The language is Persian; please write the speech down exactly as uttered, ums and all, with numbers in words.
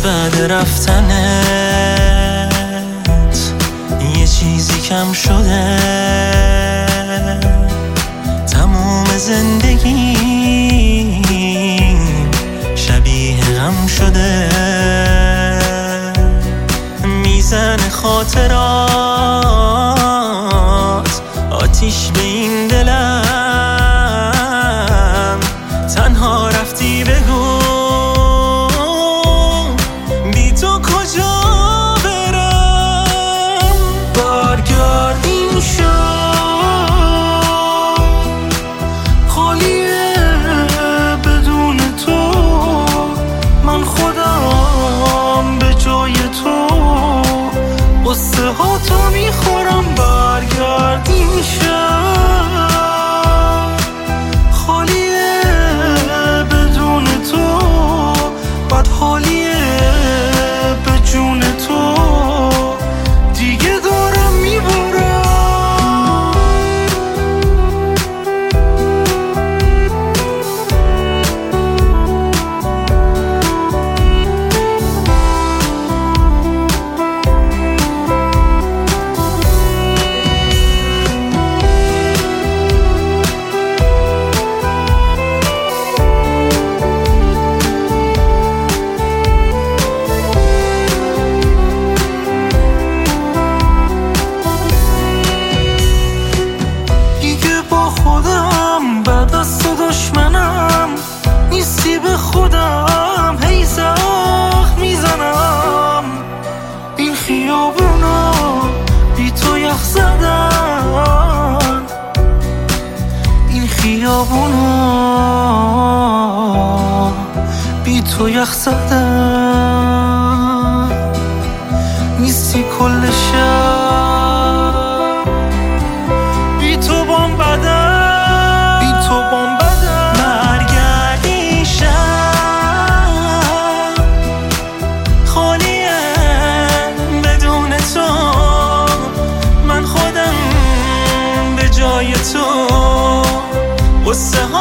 بعد رفتنت یه چیزی کم شده، تموم زندگیم شبیه غم شده، میزن خاطرات آتیش به این دلم، تنها رفتی بگو بی تو کجا برم. برگرد این شب خالیه بدون تو، من خودم به جای تو قصه ها تو میخورم. برگرد این شب خالیه بدون تو، بد حالیه به جون تو، دیگه دارم میبرم. خودم بعد از تو دشمنم نیستی، به خودم هی زخم میزنم. این خیابونا بی تو یخ زدن، این خیابونا بی تو یخ زدن، نیستی کل شب بی تو بام بدن، بی تو بام بدن. برگرد این شب خالیه بدون تو، من خودم به جای تو قصه ها